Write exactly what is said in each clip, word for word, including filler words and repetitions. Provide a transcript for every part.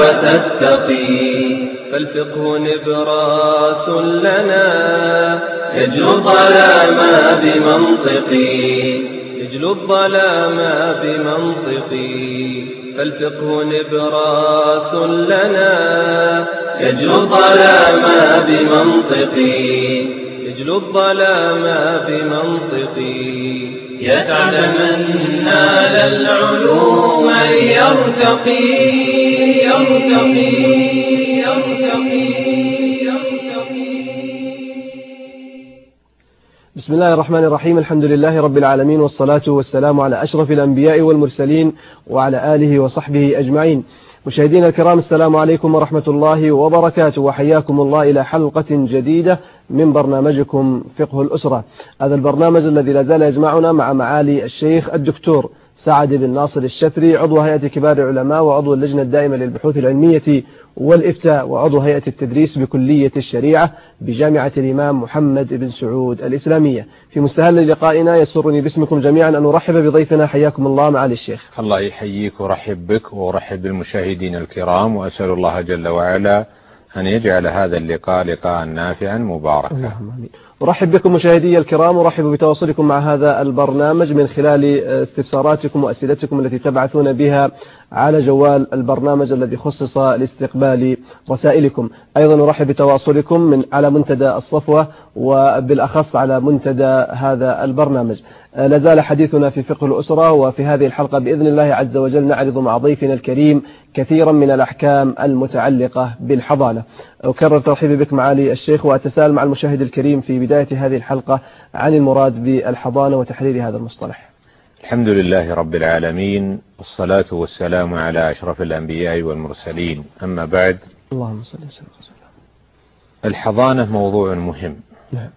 تتقي. فالفقه نبراس لنا يجلو الظلام بمنطقي يجلو الظلام بمنطقي. فالفقه نبراس لنا يجلو الظلام بمنطقي يجلو الظلام بمنطقي. يسعد من نال العلوم يرتقي يرتقي يرتقي يرتقي. بسم الله الرحمن الرحيم. الحمد لله رب العالمين، والصلاة والسلام على أشرف الأنبياء والمرسلين وعلى آله وصحبه أجمعين. مشاهدينا الكرام، السلام عليكم ورحمة الله وبركاته، وحياكم الله إلى حلقة جديدة من برنامجكم فقه الأسرة. هذا البرنامج الذي لا زال يجمعنا مع معالي الشيخ الدكتور سعد بن ناصر الشفري، عضو هيئة كبار العلماء وعضو اللجنة الدائمة للبحوث العلمية والإفتاء وعضو هيئة التدريس بكلية الشريعة بجامعة الإمام محمد بن سعود الإسلامية. في مستهل لقائنا يسرني باسمكم جميعا أن أرحب بضيفنا. حياكم الله معالي الشيخ. الله يحييك ورحب بك ورحب بالمشاهدين الكرام، وأسأل الله جل وعلا أن يجعل هذا اللقاء لقاء نافعا مباركا. اللهم آمين. أرحب بكم مشاهدي الكرام، أرحب بتواصلكم مع هذا البرنامج من خلال استفساراتكم وأسئلتكم التي تبعثون بها على جوال البرنامج الذي خصص لاستقبال رسائلكم. أيضا أرحب بتواصلكم من على منتدى الصفوة، وبالأخص على منتدى هذا البرنامج. لازال حديثنا في فقه الأسرة، وفي هذه الحلقة بإذن الله عز وجل نعرض مع ضيفنا الكريم كثيرا من الأحكام المتعلقة بالحضانة. أكرر ترحيبي بك معالي الشيخ، وأتساءل مع المشاهد الكريم في بداية هذه الحلقة عن المراد بالحضانة وتحرير هذا المصطلح. الحمد لله رب العالمين، والصلاة والسلام على أشرف الأنبياء والمرسلين، أما بعد. اللهم صل وسلم. الحضانة موضوع مهم، نعم.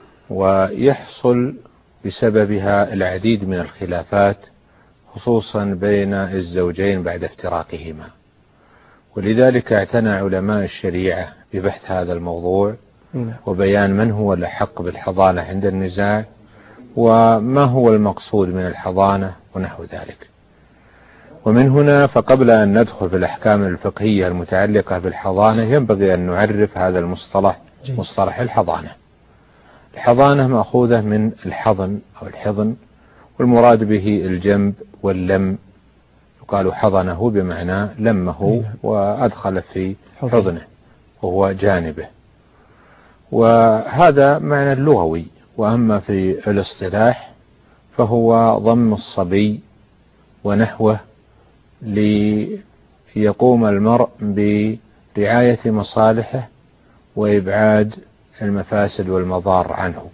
ويحصل بسببها العديد من الخلافات، خصوصا بين الزوجين بعد افتراقهما، ولذلك اعتنى علماء الشريعة ببحث هذا الموضوع وبيان من هو الأحق بالحضانة عند النزاع، وما هو المقصود من الحضانة ونحو ذلك. ومن هنا فقبل أن ندخل في الأحكام الفقهية المتعلقة بالحضانة ينبغي أن نعرف هذا المصطلح، مصطلح الحضانة. الحضانة مأخوذة من الحضن أو الحضن، والمراد به الجنب واللم، يقال حضنه بمعنى لمه وأدخل في حضنه وهو جانبه، وهذا معنى اللغوي. وأما في الاصطلاح فهو ضم الصبي ونحوه ليقوم المرء برعاية مصالحه وإبعاد المفاسد والمضار عنه.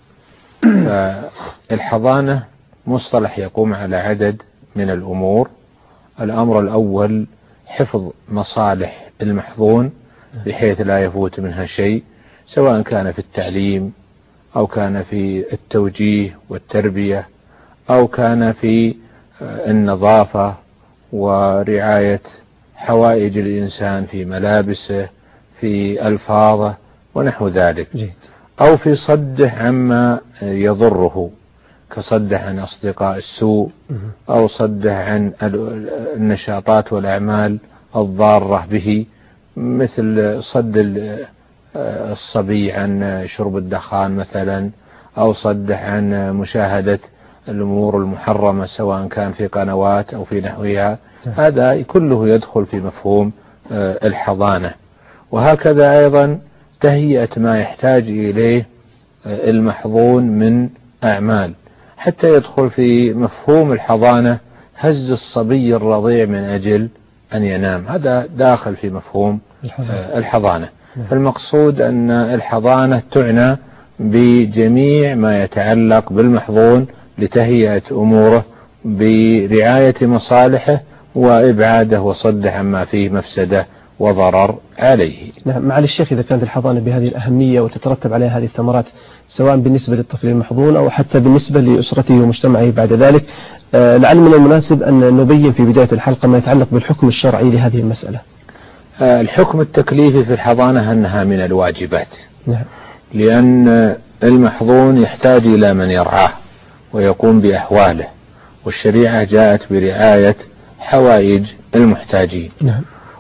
فالحضانة مصطلح يقوم على عدد من الأمور. الأمر الأول حفظ مصالح المحظون بحيث لا يفوت منها شيء، سواء كان في التعليم أو كان في التوجيه والتربية أو كان في النظافة ورعاية حوائج الإنسان في ملابسه في ألفاظه ونحو ذلك، أو في صده عما يضره، كصده عن أصدقاء السوء أو صده عن النشاطات والأعمال الضارة به، مثل صد الصبي عن شرب الدخان مثلا، أو صده عن مشاهدة الأمور المحرمة سواء كان في قنوات أو في نحوها. هذا كله يدخل في مفهوم الحضانة. وهكذا أيضا تهيئة ما يحتاج إليه المحظون من أعمال، حتى يدخل في مفهوم الحضانة هز الصبي الرضيع من أجل أن ينام، هذا داخل في مفهوم الحضانة. فالمقصود أن الحضانة تعنى بجميع ما يتعلق بالمحظون لتهيئة أموره برعاية مصالحه وإبعاده وصده عما فيه مفسدة وضرر عليه. نعم معالي الشيخ، إذا كانت الحضانة بهذه الأهمية وتترتب عليها هذه الثمرات، سواء بالنسبة للطفل المحظون أو حتى بالنسبة لأسرته ومجتمعه بعد ذلك، آه لعل من المناسب أن نبين في بداية الحلقة ما يتعلق بالحكم الشرعي لهذه المسألة. آه الحكم التكليفي في الحضانة أنها من الواجبات. نعم. لأن المحظون يحتاج إلى من يرعاه ويقوم بأحواله، والشريعة جاءت برعاية حوائج المحتاجين. نعم.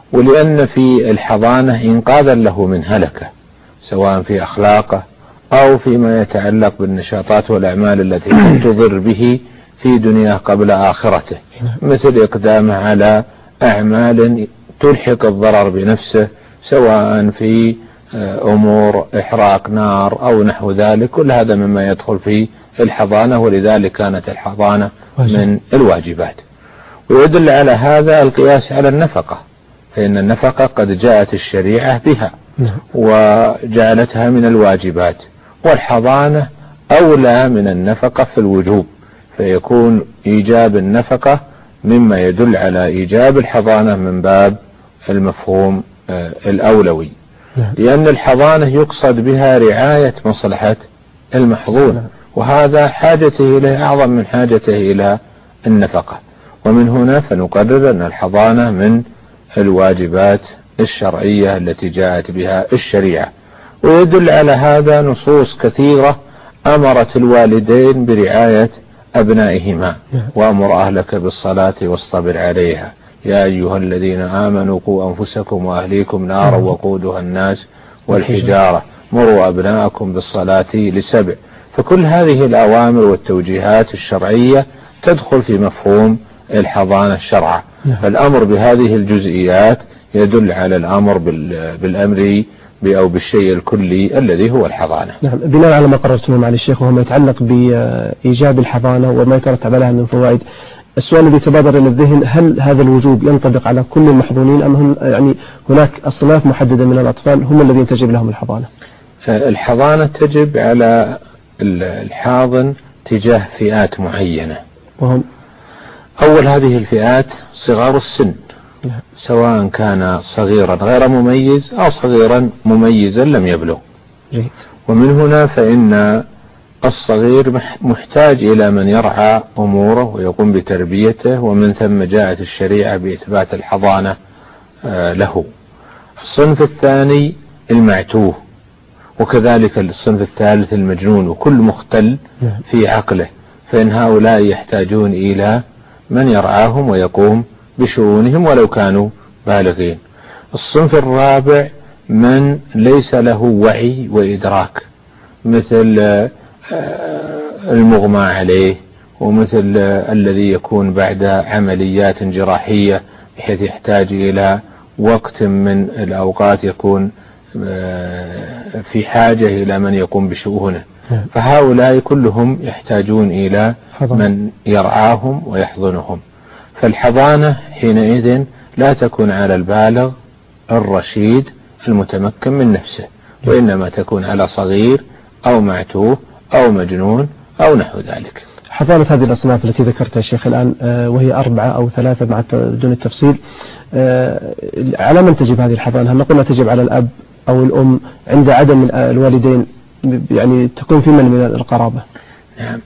ولأن في الحضانة إنقاذا له من هلكة، سواء في أخلاقه أو فيما يتعلق بالنشاطات والأعمال التي تضر به في دنياه قبل آخرته، مثل إقدامه على أعمال تلحق الضرر بنفسه، سواء في أمور إحراق نار أو نحو ذلك. كل هذا مما يدخل في الحضانة، ولذلك كانت الحضانة من الواجبات. ويدل على هذا القياس على النفقة، فإن النفقة قد جاءت الشريعة بها وجعلتها من الواجبات، والحضانة أولى من النفقة في الوجوب، فيكون إيجاب النفقة مما يدل على إيجاب الحضانة من باب المفهوم الأولوي، لأن الحضانة يقصد بها رعاية مصلحة المحظون، وهذا حاجته إليه أعظم من حاجته إلى النفقة. ومن هنا فنقرر أن الحضانة من الواجبات الشرعية التي جاءت بها الشريعة. ويدل على هذا نصوص كثيرة أمرت الوالدين برعاية أبنائهما، وأمر أهلك بالصلاة واصطبر عليها، يا أيها الذين آمنوا قوا أنفسكم وأهليكم نارا وقودها الناس والحجارة، مروا أبناءكم بالصلاة لسبع. فكل هذه الأوامر والتوجيهات الشرعية تدخل في مفهوم الحضانة الشرعة. فالأمر بهذه الجزئيات يدل على الأمر بالأمر أو بالشيء الكلي الذي هو الحضانة. نعم، بناء على ما قررتم معالي الشيخ وهو ما يتعلق بإيجاب الحضانة وما يترتب عليها من فوائد، السؤال الذي تبادر إلى الذهن: هل هذا الوجوب ينطبق على كل المحظونين أم هم يعني هناك أصناف محددة من الأطفال هم الذين تجب لهم الحضانة؟ الحضانة تجب على الحاضن تجاه فئات معينة، وهم أول هذه الفئات صغار السن، سواء كان صغيرا غير مميز أو صغيرا مميزا لم يبلغ. جيد. ومن هنا فإن الصغير محتاج إلى من يرعى أموره ويقوم بتربيته، ومن ثم جاءت الشريعة بإثبات الحضانة له. الصنف الثاني المعتوه، وكذلك الصنف الثالث المجنون، وكل مختل في عقله، فإن هؤلاء يحتاجون إلى من يرعاهم ويقوم بشؤونهم ولو كانوا بالغين. الصنف الرابع من ليس له وعي وإدراك، مثل المغمى عليه، ومثل الذي يكون بعد عمليات جراحية بحيث يحتاج إلى وقت من الأوقات يكون في حاجة إلى من يقوم بشؤونه. فهؤلاء كلهم يحتاجون إلى من يرعاهم ويحضنهم. فالحضانة حينئذ لا تكون على البالغ الرشيد المتمكن من نفسه، وإنما تكون على صغير أو معتوه أو مجنون أو نحو ذلك. حضانة هذه الأصناف التي ذكرتها الشيخ الآن وهي أربعة أو ثلاثة مع دون التفصيل، على من تجب هذه الحضانة؟ هل نقول تجب على الأب أو الأم عند عدم الوالدين، يعني تكون في من من القرابة؟ نعم،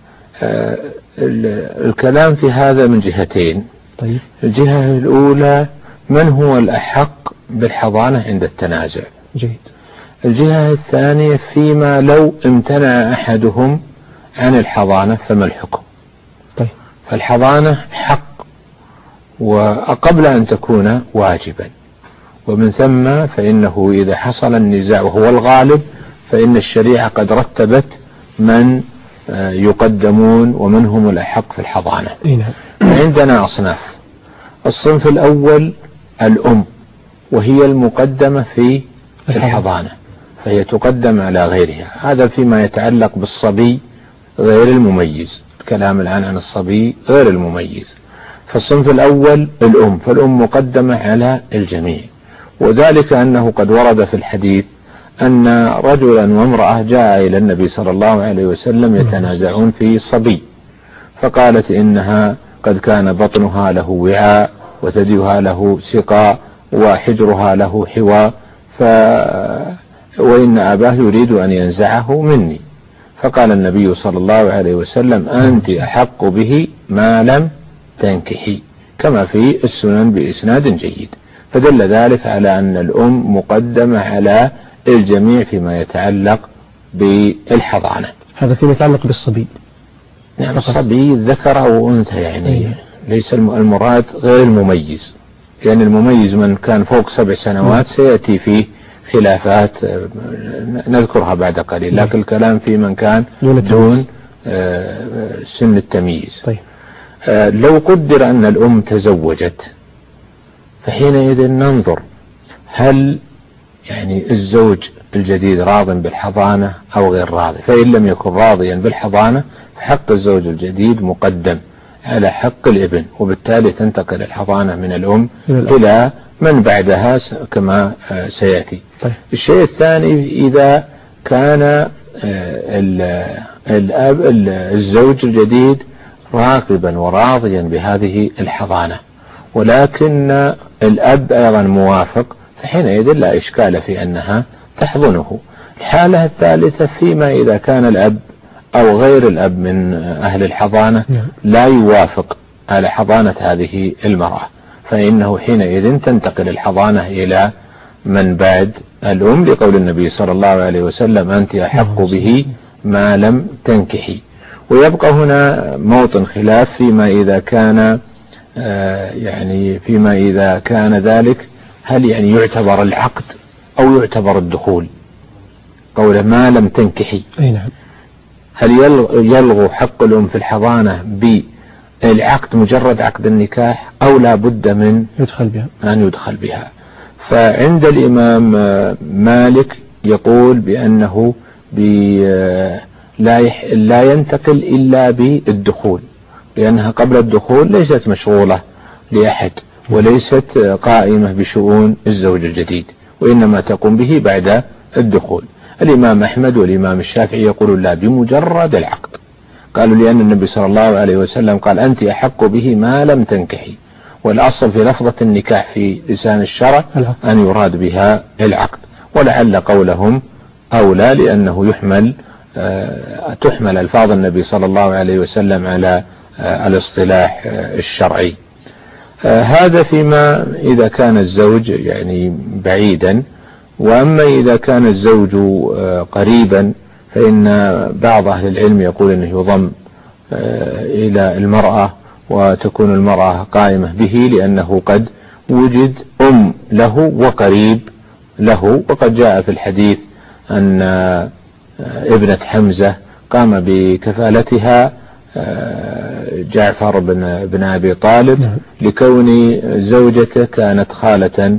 الكلام في هذا من جهتين. طيب. الجهة الأولى من هو الأحق بالحضانة عند التنازع. جيد. الجهة الثانية فيما لو امتنع أحدهم عن الحضانة فما الحكم. طيب. فالحضانة حق وقبل أن تكون واجبا، ومن ثم فإنه إذا حصل النزاع وهو الغالب فإن الشريعة قد رتبت من يقدمون ومن هم الأحق في الحضانة. عندنا أصناف. الصنف الأول الأم، وهي المقدمة في الحضانة، فهي تقدم على غيرها. هذا فيما يتعلق بالصبي غير المميز، الكلام الآن عن الصبي غير المميز. فالصنف الأول الأم، فالأم مقدمة على الجميع، وذلك أنه قد ورد في الحديث أن رجلا وامرأة جاء إلى النبي صلى الله عليه وسلم يتنازعون في صبي، فقالت إنها قد كان بطنها له وعاء وثديها له سقاء وحجرها له حواء، ف... وإن أباه يريد أن ينزعه مني. فقال النبي صلى الله عليه وسلم أنت أحق به ما لم تنكحي، كما في السنن بإسناد جيد. فدل ذلك على أن الأم مقدمة على الجميع فيما يتعلق بالحضانة. هذا فيما يتعلق بالصبي. نعم، الصبي ذكر أو أنثى، يعني أيه. ليس المراد غير المميز. لأن المميز من كان فوق سبع سنوات سيأتي فيه خلافات نذكرها بعد قليل، لكن الكلام في من كان دون سن التمييز. طيب. لو قدر أن الأم تزوجت فحينئذ ننظر هل يعني الزوج الجديد راض بالحضانة أو غير راضي، فإن لم يكن راضيا بالحضانة فحق الزوج الجديد مقدم على حق الابن، وبالتالي تنتقل الحضانة من الأم إلى من بعدها كما سيأتي. طيب. الشيء الثاني إذا كان الأب الزوج الجديد راغبا وراضيا بهذه الحضانة ولكن الأب أيضا موافق فحينئذ لا إشكال في أنها تحضنه. الحالة الثالثة فيما إذا كان الأب أو غير الأب من أهل الحضانة لا يوافق على حضانة هذه المرأة، فإنه حينئذ تنتقل الحضانة إلى من بعد الأم، لقول النبي صلى الله عليه وسلم أنت أحق به ما لم تنكحي. ويبقى هنا موطن خلاف فيما إذا كان يعني فيما إذا كان ذلك هل يعني يعتبر العقد أو يعتبر الدخول، قول ما لم تنكحي. أي نعم. هل يلغو حق الأم في الحضانة بالعقد مجرد عقد النكاح أو لا بد من يدخل بها أن يدخل بها؟ فعند الإمام مالك يقول بأنه لا لا ينتقل إلا بالدخول، لأنها قبل الدخول ليست مشغولة لأحد وليست قائمة بشؤون الزوج الجديد، وإنما تقوم به بعد الدخول. الإمام أحمد والإمام الشافعي يقولون لا، بمجرد العقد. قالوا لأن النبي صلى الله عليه وسلم قال أنت أحق به ما لم تنكحي، والأصل في لفظة النكاح في لسان الشرع أن يراد بها العقد، ولعل قولهم أولى لأنه يحمل تحمل ألفاظ النبي صلى الله عليه وسلم على الاصطلاح الشرعي. هذا فيما إذا كان الزوج يعني بعيدا. وأما إذا كان الزوج قريبا فإن بعض أهل العلم يقول أنه يضم إلى المرأة وتكون المرأة قائمة به، لأنه قد وجد أم له وقريب له. وقد جاء في الحديث أن ابنة حمزة قام بكفالتها جعفر بن, بن أبي طالب لكون زوجته كانت خالة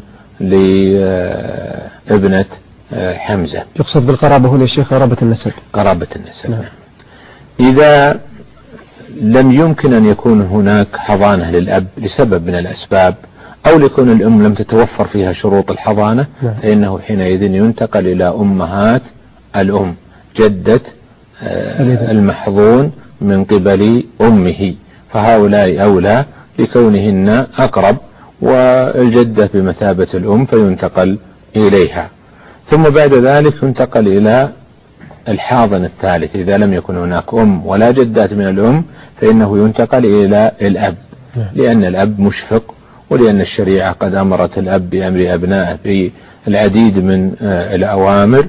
لابنة حمزة. يقصد بالقرابة هنا الشيخ قرابة النسب. قرابة النسب. نعم. إذا لم يمكن أن يكون هناك حضانة للأب لسبب من الأسباب أو لكون الأم لم تتوفر فيها شروط الحضانة، نعم. فإنه حينئذ ينتقل إلى أمهات الأم، جدة المحظون من قبل أمه، فهؤلاء أولى لكونهن أقرب، والجدة بمثابة الأم فينتقل إليها. ثم بعد ذلك ينتقل إلى الحاضن الثالث. إذا لم يكن هناك أم ولا جدات من الأم فإنه ينتقل إلى الأب، لأن الأب مشفق، ولأن الشريعة قد أمرت الأب بأمر أبنائه بالعديد من الأوامر،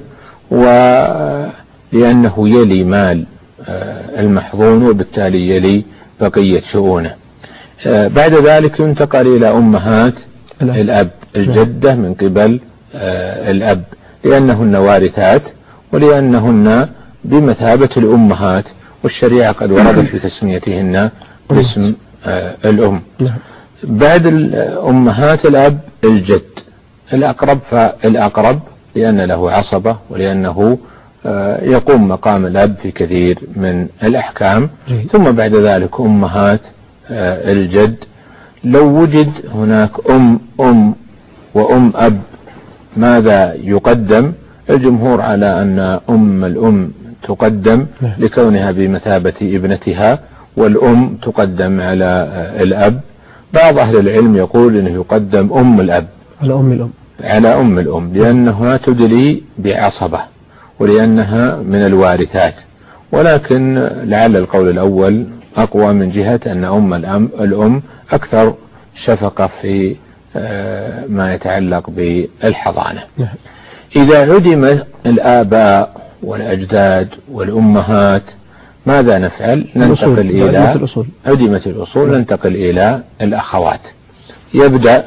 ولأنه يلي مال المحظون وبالتالي يلي بقية شؤونه. بعد ذلك ينتقل إلى أمهات الأب، الجدة من قبل الأب، لأنهن وارثات ولأنهن بمثابة الأمهات، والشريعة قد وردت بتسميتهن باسم الأم. بعد أمهات الأب الجد الأقرب، فالأقرب لأن له عصبة ولأنه يقوم مقام الأب في كثير من الأحكام. ثم بعد ذلك أمهات الجد. لو وجد هناك أم أم وأم أب ماذا يقدم؟ الجمهور على أن أم الأم تقدم لكونها بمثابة ابنتها، والأم تقدم على الأب. بعض أهل العلم يقول أنه يقدم أم الأب على أم الأم على أم الأم لأنها تدلي بعصبة ولأنها من الوارثات، ولكن لعل القول الأول أقوى من جهة أن أم الأم الأم أكثر شفقة في ما يتعلق بالحضانة. إذا عدم الآباء والأجداد والأمهات ماذا نفعل؟ ننتقل إلى الأصول. عدمت الأصول ننتقل إلى الأخوات. يبدأ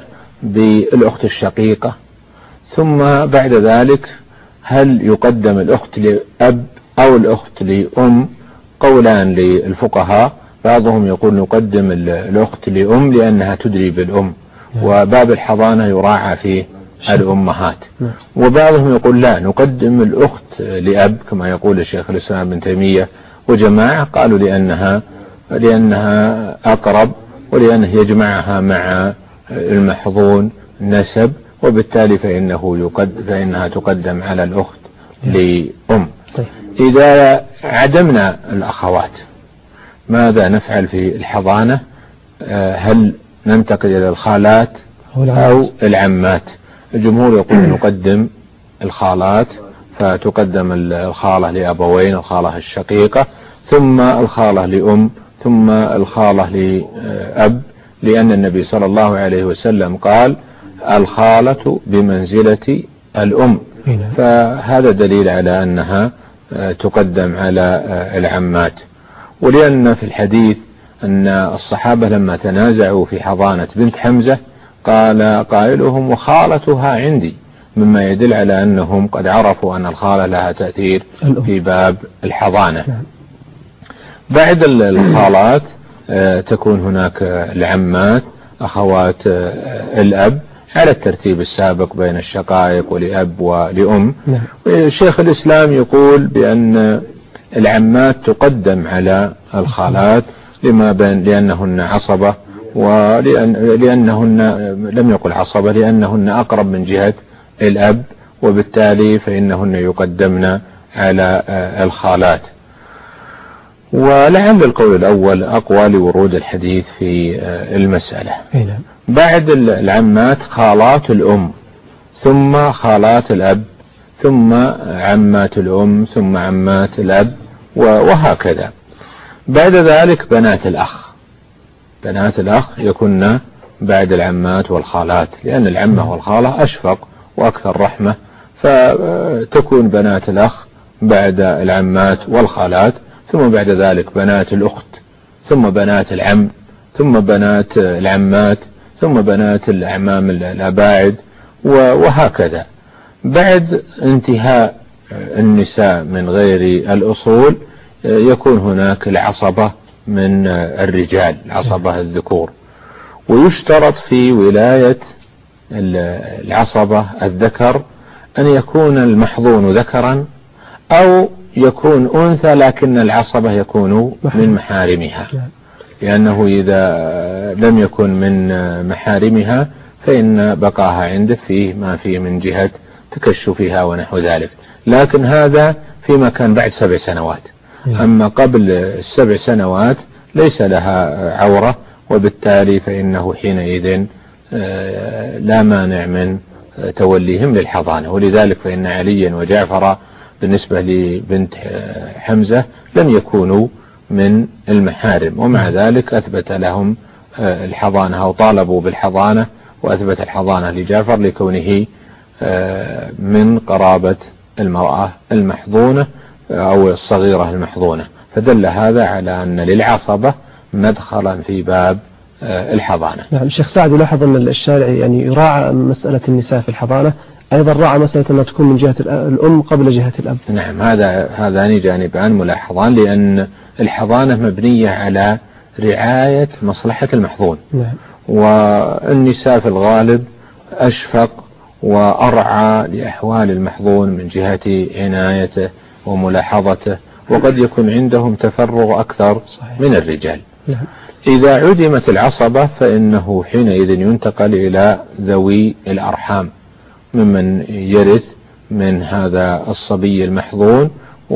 بالأخت الشقيقة، ثم بعد ذلك هل يقدم الأخت لأب أو الأخت لأم؟ قولان للفقهاء، بعضهم يقول نقدم الأخت لأم لأنها تدري بالأم وباب الحضانة يراعى فيه الأمهات، وبعضهم يقول لا نقدم الأخت لأب كما يقول الشيخ الإسلام ابن تيمية وجماعة، قالوا لأنها لأنها أقرب ولأنه يجمعها مع المحظون نسب، وبالتالي فإنه يقد فإنها تقدم على الأخت لأم. إذا عدمنا الأخوات ماذا نفعل في الحضانة؟ هل ننتقل إلى الخالات أو العمات؟ الجمهور يقول نقدم الخالات، فتقدم الخالة لأبوين، الخالة الشقيقة، ثم الخالة لأم، ثم الخالة لأب، لأن النبي صلى الله عليه وسلم قال الخالة بمنزلة الأم، فهذا دليل على أنها تقدم على العمات. ولأن في الحديث أن الصحابة لما تنازعوا في حضانة بنت حمزة قال قائلهم وخالتها عندي، مما يدل على أنهم قد عرفوا أن الخالة لها تأثير في باب الحضانة. بعد الخالات تكون هناك العمات أخوات الأب على الترتيب السابق بين الشقائق ولأب ولأم. شيخ الإسلام يقول بأن العمات تقدم على الخالات لما بين لأنهن عصبة، ولأن لأنهن لم يقل عصبة لأنهن أقرب من جهة الأب، وبالتالي فإنهن يقدمن على الخالات. ولعل القول الأول أقوى لورود الحديث في المسألة. بعد العمات خالات الأم، ثم خالات الأب، ثم عمات الأم، ثم عمات الأب، وهكذا. بعد ذلك بنات الأخ، بنات الأخ يكون بعد العمات والخالات، لأن العمة والخالة أشفق وأكثر رحمة، فتكون بنات الأخ بعد العمات والخالات، ثم بعد ذلك بنات الأخت، ثم بنات العم، ثم بنات العمات، ثم بنات الأعمام الأباعد، وهكذا. بعد انتهاء النساء من غير الأصول يكون هناك العصبة من الرجال، العصبة الذكور. ويشترط في ولاية العصبة الذكر أن يكون المحظون ذكرا أو يكون أنثى لكن العصبة يكون من محارمها، لأنه إذا لم يكن من محارمها فإن بقاها عنده فيه ما فيه من جهة تكشفها ونحو ذلك، لكن هذا فيما كان بعد سبع سنوات. أما قبل السبع سنوات ليس لها عورة، وبالتالي فإنه حينئذ لا مانع من توليهم للحضانة. ولذلك فإن عليا وجعفر بالنسبة لبنت حمزة لم يكونوا من المحارم، ومع ذلك أثبت لهم الحضانة أو طالبوا بالحضانة، وأثبت الحضانة لجعفر لكونه من قرابة المرأة المحظونة أو الصغيرة المحظونة، فدل هذا على أن للعصبة مدخلا في باب الحضانة. نعم. الشيخ سعد يلاحظ أن الشارع يعني يراعى مسألة النساء في الحضانة، أيضا راعى مسألة أنها تكون من جهة الأم قبل جهة الأب. نعم، هذا هذان جانبان ملاحظان، لأن الحضانة مبنية على رعاية مصلحة المحظون. نعم. والنساء في الغالب أشفق وأرعى لأحوال المحظون من جهة عنايته وملاحظته، وقد يكون عندهم تفرغ أكثر صحيح. من الرجال. نعم. إذا عدمت العصبة فإنه حينئذ ينتقل إلى ذوي الأرحام ممن يرث من هذا الصبي المحظون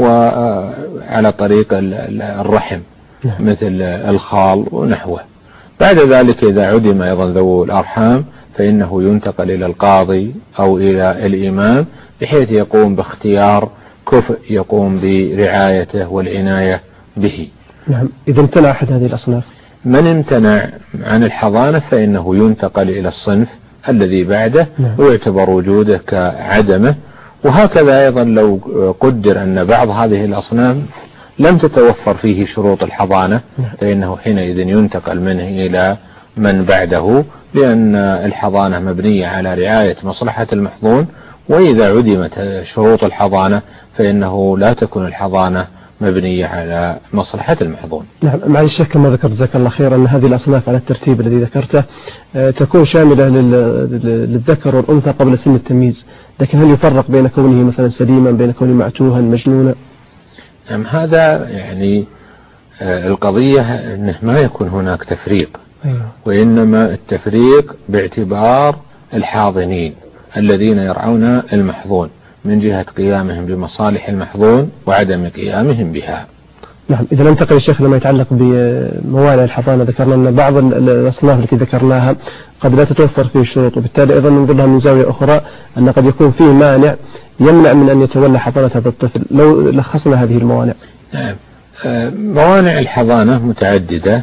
وعلى طريق الرحم مثل الخال ونحوه. بعد ذلك إذا عدم أيضا ذوي الأرحام فإنه ينتقل إلى القاضي أو إلى الإمام بحيث يقوم باختيار كفء يقوم برعايته والعناية به. نعم. إذا امتنع أحد هذه الأصناف، من امتنع عن الحضانة فإنه ينتقل إلى الصنف الذي بعده نعم. ويعتبر وجوده كعدمه. وهكذا أيضا لو قدر أن بعض هذه الأصناف لم تتوفر فيه شروط الحضانة نعم. فإنه حينئذ ينتقل منه إلى من بعده، بأن الحضانة مبنية على رعاية مصلحة المحظون، وإذا عدمت شروط الحضانة فإنه لا تكون الحضانة مبنية على مصلحة المحظون. نعم، معلش الشيخ كما ذكرت جزاك الله خير أن هذه الأصناف على الترتيب الذي ذكرته تكون شاملة للذكر والأنثى قبل سن التمييز، لكن هل يفرق بين كونه مثلا سليما بين كونه معتوها مجنونا؟ نعم، هذا يعني القضية أنه ما يكون هناك تفريق، أيوة. وإنما التفريق باعتبار الحاضنين الذين يرعون المحظون من جهة قيامهم بمصالح المحظون وعدم قيامهم بها. نعم، إذا ننتقل يا شيخ لما يتعلق بموانع الحضانة، ذكرنا أن بعض الأصناف التي ذكرناها قد لا تتوفر فيه الشروط، وبالتالي أيضا ننظرها من زاوية أخرى أن قد يكون فيه مانع يمنع من أن يتولى حضانة هذا الطفل. لو لخصنا هذه الموانع. نعم، موانع الحضانة متعددة.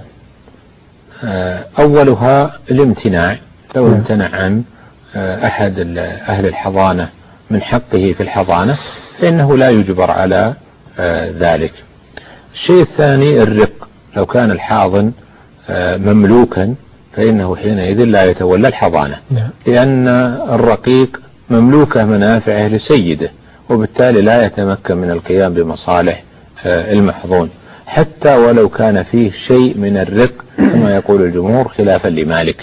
أولها الامتناع، لو امتنع عن أحد أهل الحضانة من حقه في الحضانة فإنه لا يجبر على ذلك. الشيء الثاني الرق، لو كان الحاضن مملوكا فإنه حينئذ لا يتولى الحضانة، لأن الرقيق مملوكة منافعه لسيده، وبالتالي لا يتمكن من القيام بمصالح المحظون حتى ولو كان فيه شيء من الرق كما يقول الجمهور خلافا لمالك.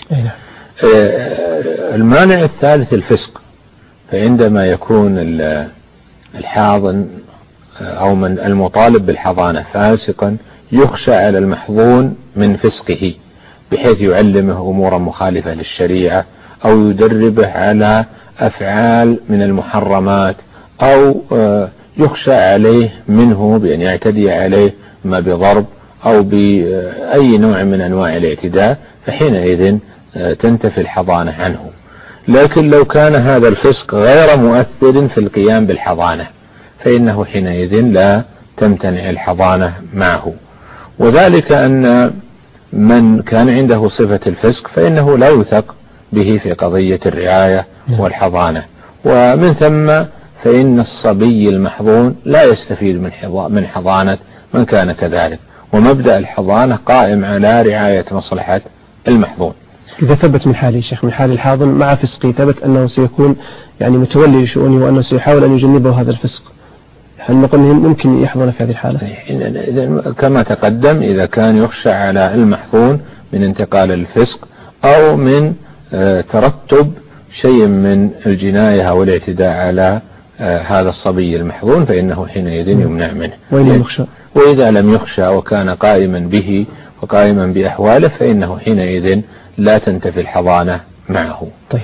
المانع الثالث الفسق، فعندما يكون الحاضن أو من المطالب بالحضانة فاسقا يخشى على المحظون من فسقه، بحيث يعلمه أمورا مخالفة للشريعة أو يدربه على أفعال من المحرمات، أو يخشى عليه منه بأن يعتدي عليه ما بضرب أو بأي نوع من أنواع الاعتداء، فحينئذ تنتفي الحضانة عنه. لكن لو كان هذا الفسق غير مؤثر في القيام بالحضانة فإنه حينئذ لا تمتنع الحضانة معه، وذلك أن من كان عنده صفة الفسق فإنه لا يثق به في قضية الرعاية والحضانة، ومن ثم فإن الصبي المحظون لا يستفيد من حضانة من كان كذلك، ومبدأ الحضانة قائم على رعاية مصلحة المحظون. إذا ثبت من حاله شيخ، من حال الحاضن مع فسقه، ثبت أنه سيكون يعني متولي لشؤونه وأنه سيحاول أن يجنبه هذا الفسق، هل نقول ممكن يحضن في هذه الحالة؟ كما تقدم، إذا كان يخشى على المحظون من انتقال الفسق أو من ترتب شيء من الجناية أو الاعتداء على هذا الصبي المحظون فإنه حينئذ يمنع منه. وإذا لم يخشى وكان قائما به وقائما بأحواله فإنه حينئذ لا تنتفي الحضانة معه. طيب.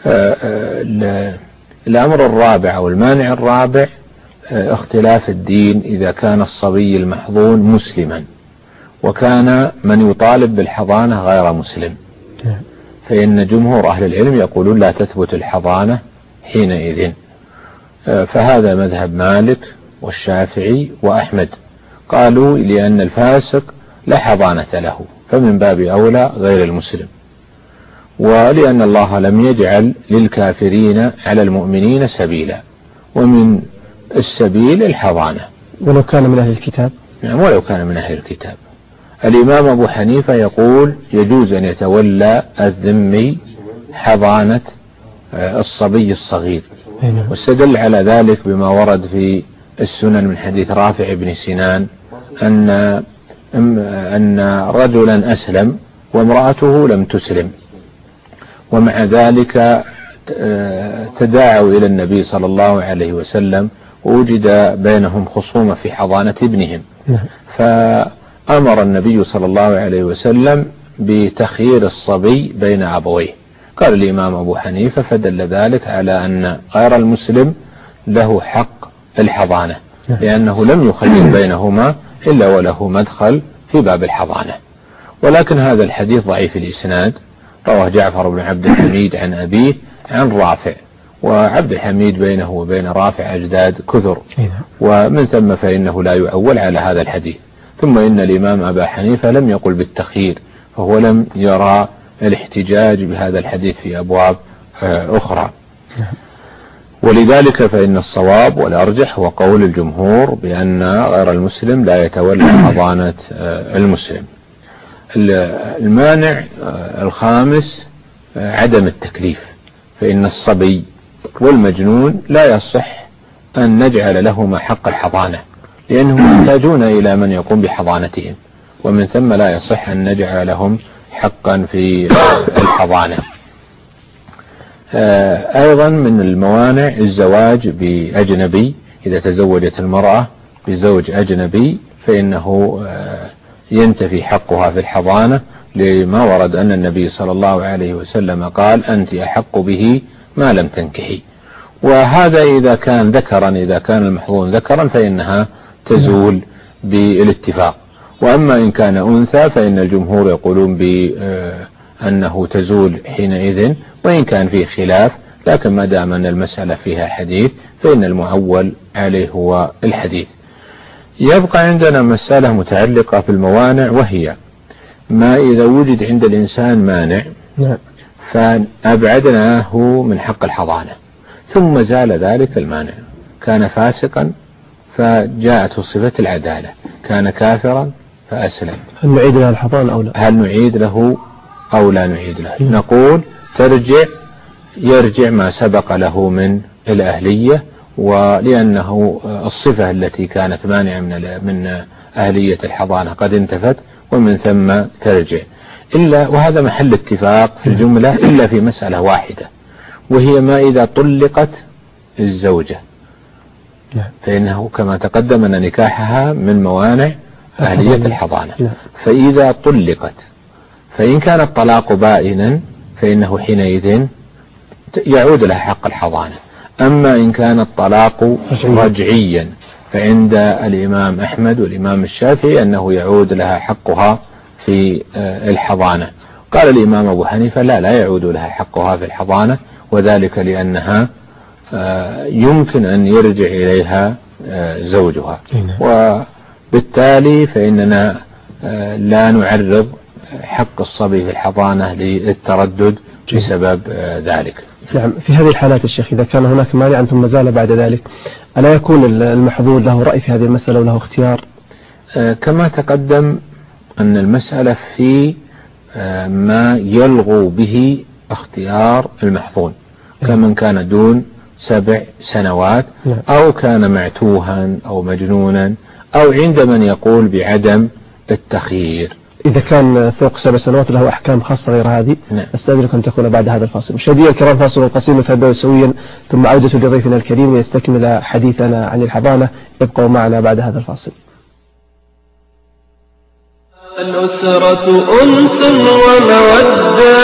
الأمر الرابع أو المانع الرابع اختلاف الدين. إذا كان الصبي المحظون مسلما وكان من يطالب بالحضانة غير مسلم فإن جمهور أهل العلم يقولون لا تثبت الحضانة حينئذ، فهذا مذهب مالك والشافعي وأحمد، قالوا لأن الفاسق لا حضانة له فمن باب أولى غير المسلم، ولأن الله لم يجعل للكافرين على المؤمنين سبيلا، ومن السبيل الحضانة ولو كان من أهل الكتاب. نعم، ولو كان من أهل الكتاب. الإمام أبو حنيفة يقول يجوز أن يتولى الذمي حضانة الصبي الصغير، واستدل على ذلك بما ورد في السنن من حديث رافع بن سنان أن أن رجلا أسلم وامرأته لم تسلم، ومع ذلك تداعوا إلى النبي صلى الله عليه وسلم ووجد بينهم خصومة في حضانة ابنهم، فأمر النبي صلى الله عليه وسلم بتخيير الصبي بين أبويه. قال الإمام أبو حنيفة فدل ذلك على أن غير المسلم له حق الحضانة، لأنه لم يخير بينهما إلا وله مدخل في باب الحضانة. ولكن هذا الحديث ضعيف الإسناد، رواه جعفر بن عبد الحميد عن أبيه عن رافع، وعبد الحميد بينه وبين رافع أجداد كثر، ومن ثم فإنه لا يؤول على هذا الحديث. ثم إن الإمام أبا حنيفة لم يقل بالتخيير، فهو لم يرى الاحتجاج بهذا الحديث في أبواب أخرى، ولذلك فإن الصواب والأرجح هو قول الجمهور بأن غير المسلم لا يتولى حضانة المسلم. المانع الخامس عدم التكليف، فإن الصبي والمجنون لا يصح أن نجعل لهما حق الحضانة، لأنهم يحتاجون إلى من يقوم بحضانتهم، ومن ثم لا يصح أن نجعل لهم حقا في الحضانة. أيضا من الموانع الزواج بأجنبي، إذا تزوجت المرأة بزوج أجنبي فإنه ينتفي حقها في الحضانة، لما ورد أن النبي صلى الله عليه وسلم قال أنت أحق به ما لم تنكحي. وهذا إذا كان ذكرا، إذا كان المحظون ذكرا فإنها تزول بالاتفاق، وأما إن كان أنثى فإن الجمهور يقولون بأنه تزول حينئذ، وإن كان فيه خلاف، لكن ما دام أن المسألة فيها حديث فإن المعول عليه هو الحديث. يبقى عندنا مسألة متعلقة في الموانع، وهي ما إذا وجد عند الإنسان مانع فأبعدناه من حق الحضانة ثم زال ذلك المانع، كان فاسقا فجاءته صفة العدالة، كان كافرا فأسلم، هل نعيد له الحضانة أو لا؟ هل نعيد له أو لا نعيد له؟ م. نقول ترجع يرجع ما سبق له من الأهلية، ولأنه الصفة التي كانت مانعة من من أهلية الحضانة قد انتفت، ومن ثم ترجع. إلا وهذا محل اتفاق في الجملة إلا في مسألة واحدة، وهي ما إذا طلقت الزوجة، فإنه كما تقدم أن نكاحها من موانع أهلية الحضانة، فإذا طلقت فإن كان الطلاق بائنا فإنه حينئذ يعود لها حق الحضانة. أما إن كان الطلاق رجعيا فعند الإمام أحمد والإمام الشافعي أنه يعود لها حقها في الحضانة. قال الإمام أبو حنيفة لا لا يعود لها حقها في الحضانة، وذلك لأنها يمكن أن يرجع إليها زوجها، وبالتالي فإننا لا نعرض حق الصبي في الحضانة للتردد بسبب ذلك. نعم. في هذه الحالات الشيخ إذا كان هناك مانع ثم زال بعد ذلك، ألا يكون المحظور له رأي في هذه المسألة وله اختيار؟ كما تقدم أن المسألة في ما يلغو به اختيار المحظون، كمن كان دون سبع سنوات أو كان معتوها أو مجنونا أو عند من يقول بعدم التخيير. إذا كان فوق سبع سنوات له أحكام خاصة غير هذه. نعم. أستأذنك أن تكون بعد هذا الفاصل. مشاهدينا الكرام، فاصل قصير نتابعه سويا ثم عودة لضيفنا الكريم ليستكمل حديثنا عن الحضانة. ابقوا معنا بعد هذا الفاصل. الأسرة أنس ومودة،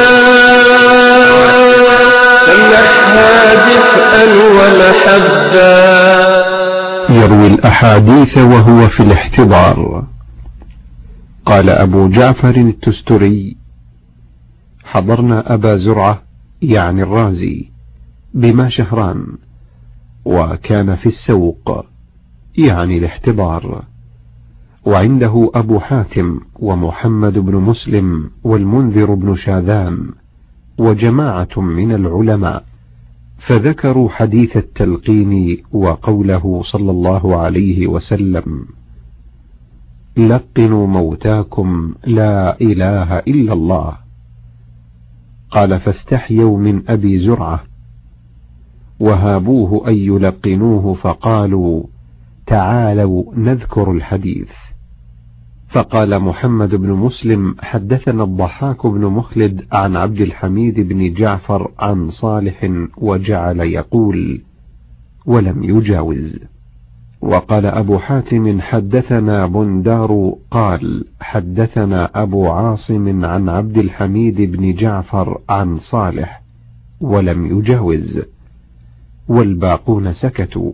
فامنحها دفئا ومحبة. يروي الأحاديث وهو في الاحتضار. قال أبو جعفر التستري: حضرنا أبا زرعة يعني الرازي بما شهران، وكان في السوق يعني الاحتضار، وعنده أبو حاتم ومحمد بن مسلم والمنذر بن شاذان وجماعة من العلماء، فذكروا حديث التلقين وقوله صلى الله عليه وسلم: لقنوا موتاكم لا إله إلا الله. قال: فاستحيوا من أبي زرعة وهابوه أن يلقنوه، فقالوا: تعالوا نذكر الحديث. فقال محمد بن مسلم: حدثنا الضحاك بن مخلد عن عبد الحميد بن جعفر عن صالح، وجعل يقول: ولم يجاوز. وقال أبو حاتم: حدثنا بندار قال: حدثنا أبو عاصم عن عبد الحميد بن جعفر عن صالح، ولم يجاوز، والباقون سكتوا.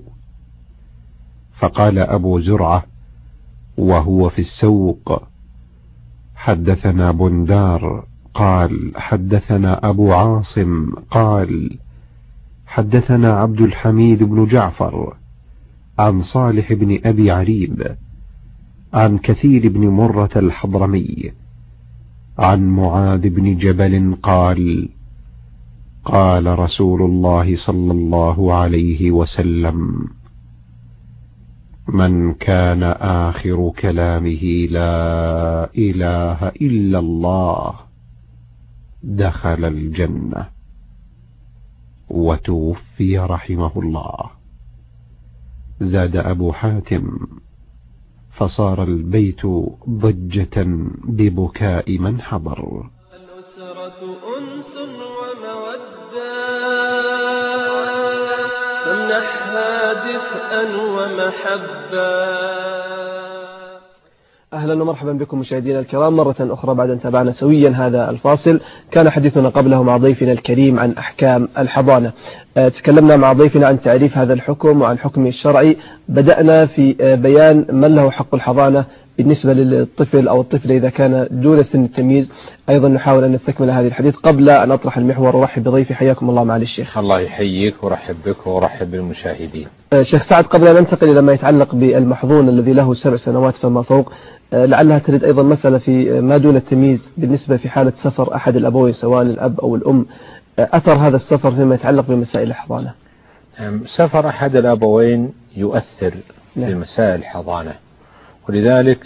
فقال أبو زرعة وهو في السوق: حدثنا بندار قال: حدثنا أبو عاصم قال: حدثنا عبد الحميد بن جعفر عن صالح بن أبي عريب عن كثير بن مرة الحضرمي عن معاذ بن جبل قال: قال رسول الله صلى الله عليه وسلم: من كان آخر كلامه لا إله إلا الله دخل الجنة. وتوفي رحمه الله. زاد أبو حاتم: فصار البيت ضجة ببكاء من حضر. الأسرة أنس ومودة، فامنحها دفئا ومحبة. أهلا ومرحبا بكم مشاهدينا الكرام مرة أخرى بعد أن تابعنا سويا هذا الفاصل. كان حديثنا قبله مع ضيفنا الكريم عن أحكام الحضانة. تكلمنا مع ضيفنا عن تعريف هذا الحكم وعن حكمه الشرعي. بدأنا في بيان من له حق الحضانة بالنسبة للطفل أو الطفلة إذا كان دون سن التمييز. أيضا نحاول أن نستكمل هذه الحديث. قبل أن أطرح المحور أرحب بضيفي. حياكم الله معالي الشيخ. الله يحييك ورحب بك ورحب بالمشاهدين. شيخ سعد، قبل أن ننتقل إلى ما يتعلق بالمحظون الذي له سبع سنوات فما فوق، لعلها ترد أيضا مسألة في ما دون التمييز بالنسبة في حالة سفر أحد الأبوين سواء الأب أو الأم، أثر هذا السفر فيما يتعلق بمسائل الحضانة. سفر أحد الأبوين يؤثر في مسائل الحضانة، ولذلك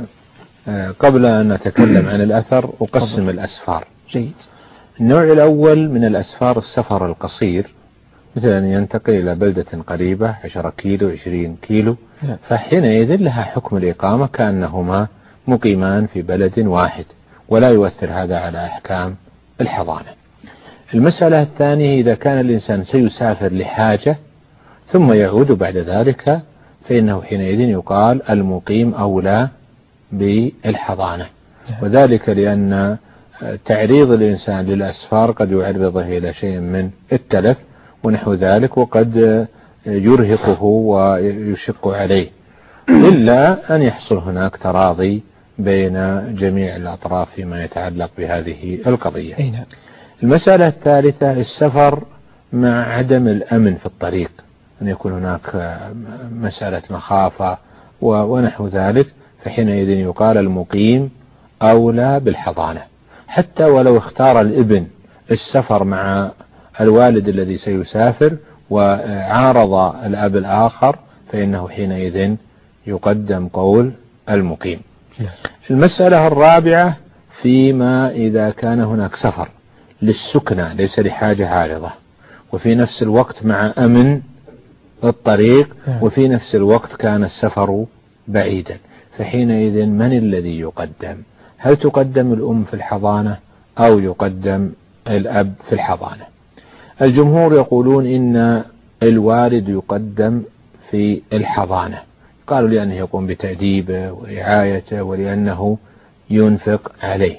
قبل أن نتكلم عن الأثر أقسم الأسفار. جيد. النوع الأول من الأسفار السفر القصير، مثل أن ينتقل إلى بلدة قريبة عشرة كيلو عشرين كيلو، فحينئذ لها حكم الإقامة كأنهما مقيمان في بلد واحد، ولا يؤثر هذا على أحكام الحضانة. المسألة الثانية، إذا كان الإنسان سيسافر لحاجة ثم يعود بعد ذلك، فإنه حينئذ يقال المقيم أولى بالحضانة، وذلك لأن تعريض الإنسان للأسفار قد يعرضه إلى شيء من التلف ونحو ذلك، وقد يرهقه ويشق عليه، إلا أن يحصل هناك تراضي بين جميع الأطراف فيما يتعلق بهذه القضية. المسألة الثالثة، السفر مع عدم الأمن في الطريق، أن يكون هناك مسألة مخافة ونحو ذلك، فحينئذ يقال المقيم أولى بالحضانة، حتى ولو اختار الابن السفر مع الوالد الذي سيسافر وعارض الأب الآخر، فإنه حينئذ يقدم قول المقيم. المسألة الرابعة، فيما إذا كان هناك سفر للسكنة ليس لحاجة عارضة، وفي نفس الوقت مع أمن الطريق، وفي نفس الوقت كان السفر بعيدا، فحينئذ من الذي يقدم؟ هل تقدم الأم في الحضانة أو يقدم الأب في الحضانة؟ الجمهور يقولون إن الوالد يقدم في الحضانة، قالوا لأنه يقوم بتأديبه ورعايته ولأنه ينفق عليه.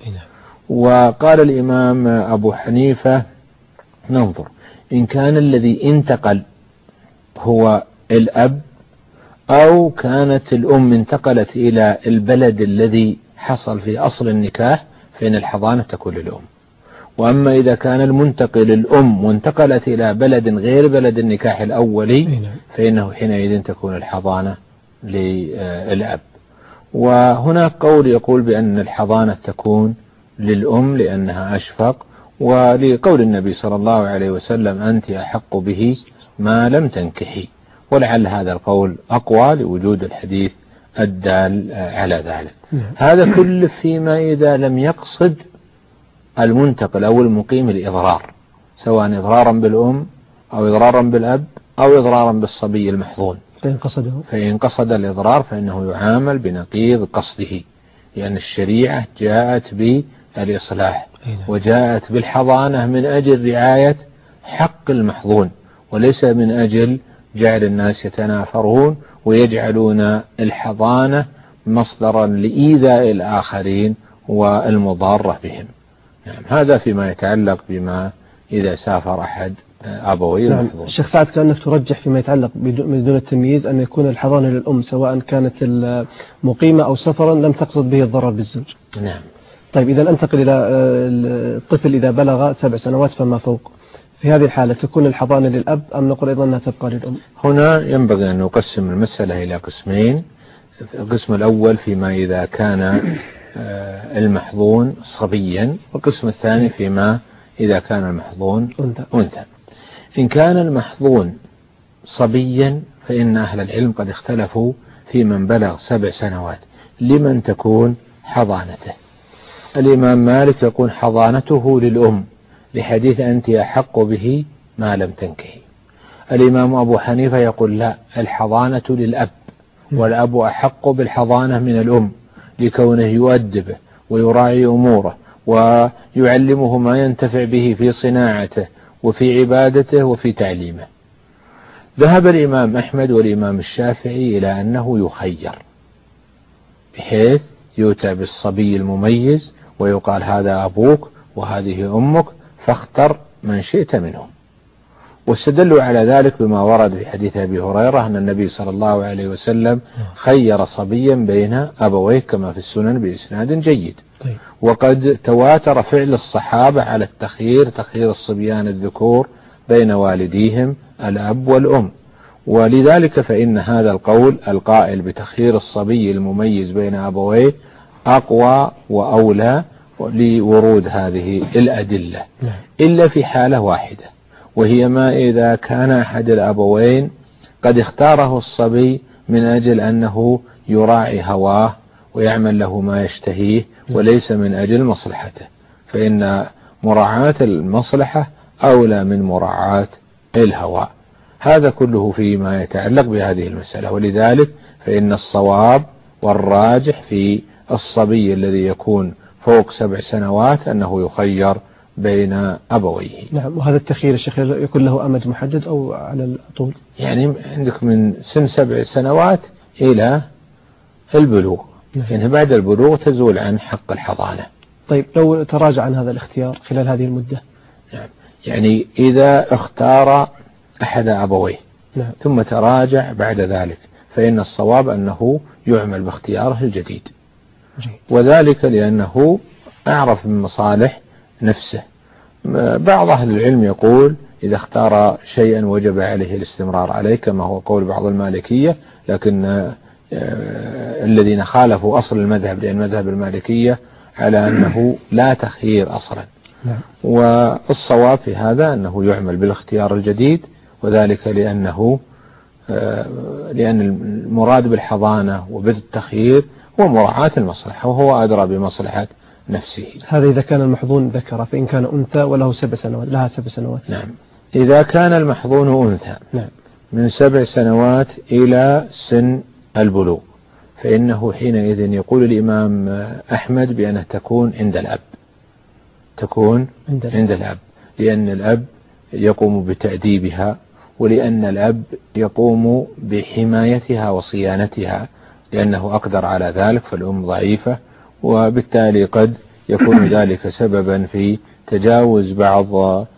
وقال الإمام أبو حنيفة ننظر إن كان الذي انتقل هو الأب أو كانت الأم انتقلت إلى البلد الذي حصل في أصل النكاح، فإن الحضانة تكون للأم. وأما إذا كان المنتقل الأم وانتقلت إلى بلد غير بلد النكاح الأولي، فإنه حينئذ تكون الحضانة للأب. وهناك قول يقول بأن الحضانة تكون للأم لأنها أشفق، ولقول النبي صلى الله عليه وسلم أنت أحق به ما لم تنكحي، ولعل هذا القول أقوى لوجود الحديث الدال على ذلك. هذا كله فيما إذا لم يقصد المنتقل أو المقيم الإضرار، سواء إضرارا بالأم أو إضرارا بالأب أو إضرارا بالصبي المحظون. فإن قصده فإن قصد الإضرار فإنه يعامل بنقيض قصده، لأن الشريعة جاءت بالإصلاح وجاءت بالحضانة من أجل رعاية حق المحظون، وليس من أجل جعل الناس يتنافرون ويجعلون الحضانة مصدرا لإيذاء الآخرين والمضارة بهم. نعم، هذا فيما يتعلق بما إذا سافر أحد أبوي نعم. المحظون. الشيخ سعد، كأنك ترجح فيما يتعلق بدون التمييز أن يكون الحضانة للأم سواء كانت المقيمة أو سفرا لم تقصد به الضرر بالزوج. نعم. طيب، إذا انتقل إلى الطفل إذا بلغ سبع سنوات فما فوق، في هذه الحالة تكون الحضانة للأب أم نقول أيضا أنها تبقى للأم؟ هنا ينبغي أن نقسم المسألة إلى قسمين. القسم الأول فيما إذا كان المحظون صبيا، والقسم الثاني فيما إذا كان المحظون أنثى. إن كان المحظون صبيا فإن أهل العلم قد اختلفوا في من بلغ سبع سنوات لمن تكون حضانته. الإمام مالك يقول حضانته للأم لحديث أنت أحق به ما لم تنكحي. الإمام أبو حنيفة يقول لا، الحضانة للأب، والأب أحق بالحضانة من الأم لكونه يؤدبه ويراعي أموره ويعلمه ما ينتفع به في صناعته وفي عبادته وفي تعليمه. ذهب الإمام أحمد والإمام الشافعي إلى أنه يخير، بحيث يؤتى بالصبي المميز ويقال هذا أبوك وهذه أمك فاختر من شئت منهم. واستدلوا على ذلك بما ورد في حديث أبي هريرة أن النبي صلى الله عليه وسلم خير صبيا بين أبويه كما في السنن بإسناد جيد. طيب. وقد تواتر فعل الصحابة على التخيير، تخيير الصبيان الذكور بين والديهم الأب والأم، ولذلك فإن هذا القول القائل بتخيير الصبي المميز بين أبويه أقوى وأولى لورود هذه الأدلة، إلا في حالة واحدة، وهي ما إذا كان أحد الأبوين قد اختاره الصبي من أجل أنه يراعي هواه ويعمل له ما يشتهيه وليس من أجل مصلحته، فإن مراعاة المصلحة أولى من مراعاة الهوى. هذا كله فيما يتعلق بهذه المسألة، ولذلك فإن الصواب والراجح في الصبي الذي يكون فوق سبع سنوات أنه يخير بين أبويه. نعم. وهذا التخيير الشيخ يكون له أمد محدد أو على الطول؟ يعني عندك من سن سبع سنوات إلى البلوغ. نعم. يعني بعد البلوغ تزول عن حق الحضانة. طيب لو تراجع عن هذا الاختيار خلال هذه المدة؟ نعم. يعني إذا اختار أحد أبويه نعم. ثم تراجع بعد ذلك فإن الصواب أنه يعمل باختياره الجديد. جيد. وذلك لأنه أعرف من مصالح نفسه. بعض أهل العلم يقول إذا اختار شيئا وجب عليه الاستمرار عليه كما هو قول بعض المالكية، لكن الذين خالفوا أصل المذهب لأن مذهب المالكية على أنه لا تخيير أصلا. نعم. والصواب في هذا أنه يعمل بالاختيار الجديد، وذلك لأنه لأن المراد بالحضانة وبالتخيير هو مراعاة المصلحة، وهو أدرى بمصلحة نفسه. هذا إذا كان المحظون ذكر، فإن كان أنثى وله سبع سنوات لها سبع سنوات. نعم. إذا كان المحظون أنثى نعم. من سبع سنوات إلى سن البلوغ فإنه حينئذ يقول الإمام أحمد بأنها تكون عند الأب، تكون عند, عند الأب، لأن الأب يقوم بتأديبها، ولأن الأب يقوم بحمايتها وصيانتها لأنه أقدر على ذلك، فالأم ضعيفة، وبالتالي قد يكون ذلك سببا في تجاوز بعض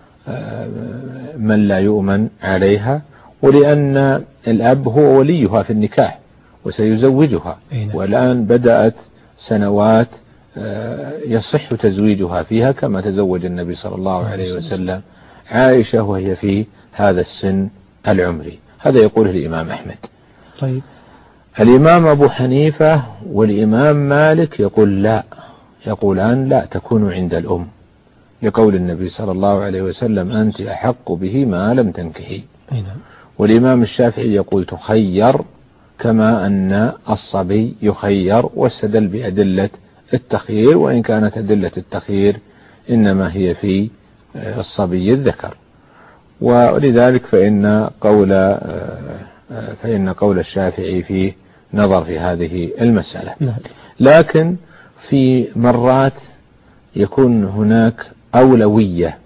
من لا يؤمن عليها، ولأن الأب هو وليها في النكاح وسيزوجها، والآن بدأت سنوات يصح تزويجها فيها كما تزوج النبي صلى الله عليه وسلم عائشة وهي في هذا السن العمري. هذا يقوله الإمام أحمد. طيب. الإمام أبو حنيفة والإمام مالك يقول لا، يقولان لا تكون عند الأم لقول النبي صلى الله عليه وسلم أنت أحق به ما لم تنكحي. والإمام الشافعي يقول تخير كما أن الصبي يخير، واستدل بأدلة التخيير، وإن كانت أدلة التخيير إنما هي في الصبي الذكر، ولذلك فإن قول فإن قول الشافعي فيه نظر في هذه المسألة. لكن في مرات يكون هناك أولوية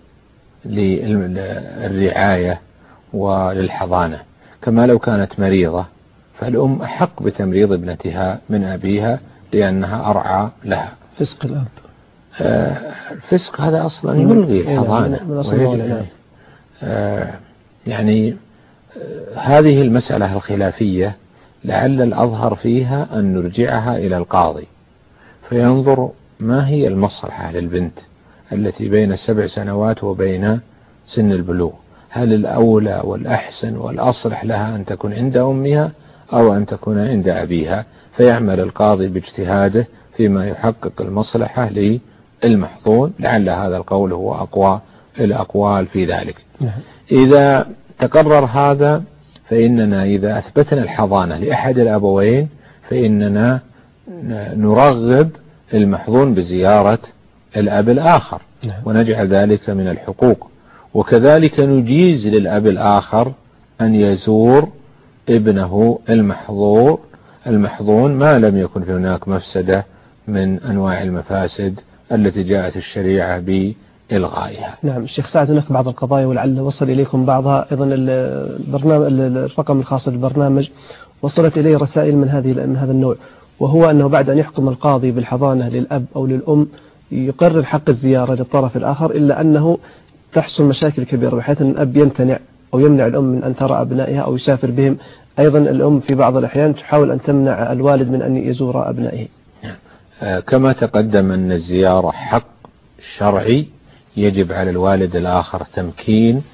للرعاية وللحضانة، كما لو كانت مريضة فالأم أحق بتمريض ابنتها من أبيها لأنها أرعى لها. فسق الأب. الفسق هذا أصلا يلغي الحضانة. آه يعني آه هذه المسألة الخلافية لعل الأظهر فيها أن نرجعها إلى القاضي فينظر ما هي المصلحة للبنت التي بين سبع سنوات وبين سن البلوغ، هل الأولى والأحسن والأصلح لها أن تكون عند أمها أو أن تكون عند أبيها، فيعمل القاضي باجتهاده فيما يحقق المصلحة للمحظون، لعل هذا القول هو أقوى الأقوال في ذلك. إذا تقرر هذا فإننا إذا أثبتنا الحضانة لأحد الأبوين فإننا نرغب المحظون بزيارة الأب الآخر نعم. ونجعل ذلك من الحقوق. وكذلك نجيز للأب الآخر أن يزور ابنه المحظور المحظون ما لم يكن في هناك مفسدة من أنواع المفاسد التي جاءت الشريعة بإلغائها. نعم الشيخ سعد، هناك بعض القضايا ولعل وصل إليكم بعضها أيضا. البرنامج الرقم الخاص بالبرنامج وصلت إليه رسائل من هذه من هذا النوع، وهو أنه بعد أن يحكم القاضي بالحضانة للأب أو للأم يقرر حق الزيارة للطرف الآخر، إلا أنه تحصل مشاكل كبيرة بحيث أن الأب يمتنع أو يمنع الأم من أن ترى أبنائها أو يسافر بهم. أيضا الأم في بعض الأحيان تحاول أن تمنع الوالد من أن يزور أبنائه. كما تقدم أن الزيارة حق شرعي يجب على الوالد الآخر تمكين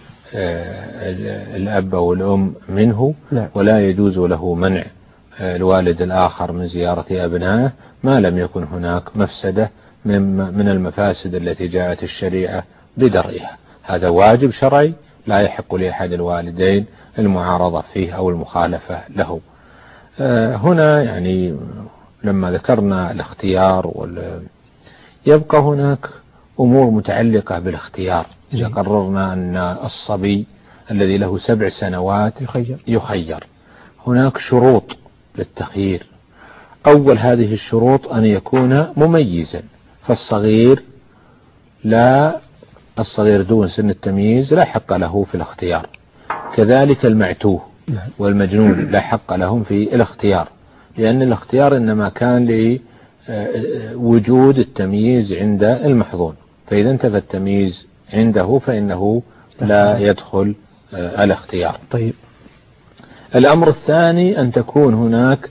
الأب أو الأم منه. نعم. ولا يجوز له منع الوالد الآخر من زيارة أبنائه ما لم يكن هناك مفسدة من المفاسد التي جاءت الشريعة بدرئها. هذا واجب شرعي لا يحق لأحد الوالدين المعارضة فيه أو المخالفة له. هنا يعني لما ذكرنا الاختيار وال... يبقى هناك أمور متعلقة بالاختيار. إذا قررنا أن الصبي الذي له سبع سنوات يخير, يخير هناك شروط للتخيير. أول هذه الشروط أن يكون مميزا، فالصغير لا الصغير دون سن التمييز لا حق له في الاختيار. كذلك المعتوه والمجنون لا حق لهم في الاختيار، لأن الاختيار إنما كان لوجود التمييز عند المحظون، فإذا انتفى التمييز عنده فإنه لا يدخل الاختيار. طيب. الأمر الثاني أن تكون هناك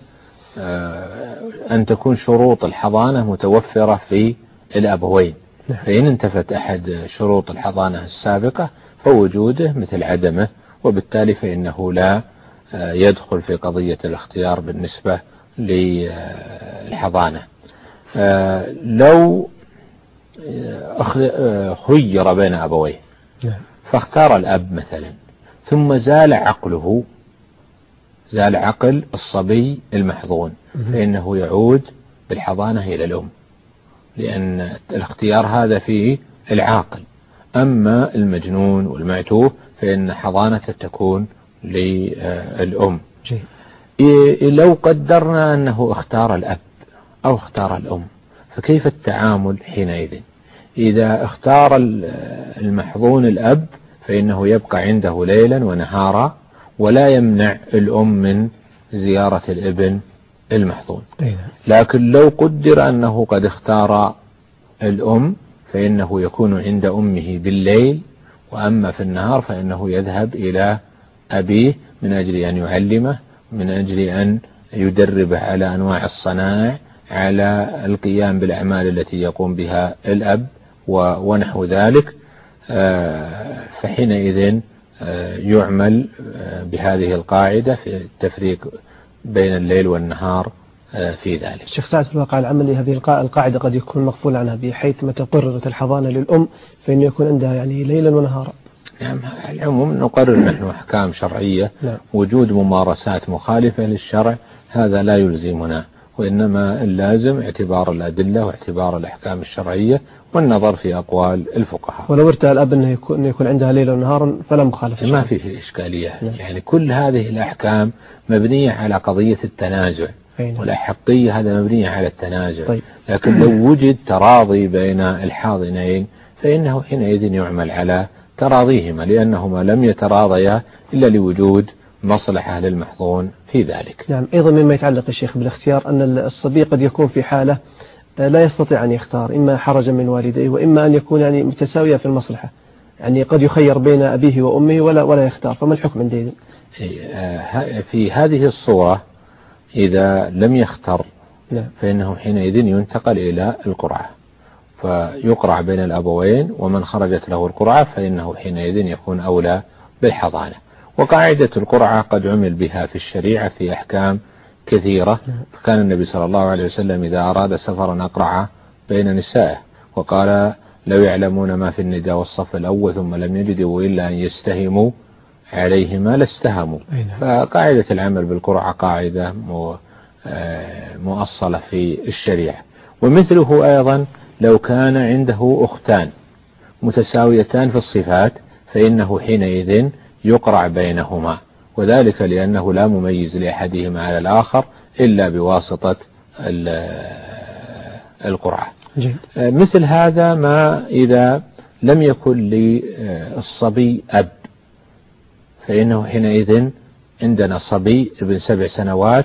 أن تكون شروط الحضانة متوفرة في الأبوين، فإن انتفت أحد شروط الحضانة السابقة فوجوده مثل عدمه، وبالتالي فإنه لا يدخل في قضية الاختيار بالنسبة للحضانة. لو خير بين أبوين فاختار الأب مثلا ثم زال عقله زال عقل الصبي المحظون فإنه يعود بالحضانة إلى الأم، لأن الاختيار هذا فيه العاقل. أما المجنون والمعتوه فإن حضانته تكون للأم. لو قدرنا أنه اختار الأب أو اختار الأم فكيف التعامل حينئذ؟ إذا اختار المحظون الأب فإنه يبقى عنده ليلا ونهارا ولا يمنع الأم من زيارة الابن المحظون. لكن لو قدر أنه قد اختار الأم فإنه يكون عند أمه بالليل، وأما في النهار فإنه يذهب إلى أبيه من أجل أن يعلمه، من أجل أن يدربه على أنواع الصنائع، على القيام بالأعمال التي يقوم بها الأب ونحو ذلك. فحينئذ يعمل بهذه القاعدة في التفريق بين الليل والنهار في ذلك. الشيخ سعد، في الواقع العملي هذه القاعدة قد يكون مغفول عنها، بحيث متى قررت الحضانة للأم فإن يكون عندها يعني ليلا ونهارا. نعم، العموم نقرر نحن أحكام شرعية. نعم. وجود ممارسات مخالفة للشرع هذا لا يلزمنا، وإنما اللازم اعتبار الأدلة واعتبار الأحكام الشرعية والنظر في أقوال الفقهاء. ولو ارتأى الأب أنه يكون, يكون عندها ليلا ونهارا فلا مخالفة، ما فيه إشكالية. نعم. يعني كل هذه الأحكام مبنية على قضية التنازع، والأحقية هذا مبنية على التنازع. طيب. لكن لو وجد تراضي بين الحاضنين فإنه حينئذ يعمل على تراضيهما، لأنهما لم يتراضيا إلا لوجود مصلحة للمحظون في ذلك. نعم. أيضا مما يتعلق الشيخ بالاختيار أن الصبي قد يكون في حالة لا يستطيع أن يختار، إما حرجا من والديه وإما أن يكون يعني متساوية في المصلحة، يعني قد يخير بين أبيه وأمه ولا ولا يختار، فما الحكم عندئذ؟ في هذه الصورة إذا لم يختر نعم. فإنه حينئذ ينتقل إلى القرعة فيقرع بين الأبوين، ومن خرجت له القرعة فإنه حينئذ يكون أولى بالحضانة. وقاعدة القرعة قد عمل بها في الشريعة في أحكام كثيرة. فكان النبي صلى الله عليه وسلم إذا أراد سفرا أقرع بين نسائه، وقال لو يعلمون ما في النداء والصف الأول ثم لم يجدوا إلا أن يستهموا عليهما لاستهموا. فقاعدة العمل بالقرعة قاعدة مؤصلة في الشريعة. ومثله أيضا لو كان عنده أختان متساويتان في الصفات فإنه حينئذ يقرع بينهما، وذلك لأنه لا مميز لأحدهما على الآخر إلا بواسطة القرعة. مثل هذا ما إذا لم يكن للصبي أب، فإنه حينئذ عندنا صبي ابن سبع سنوات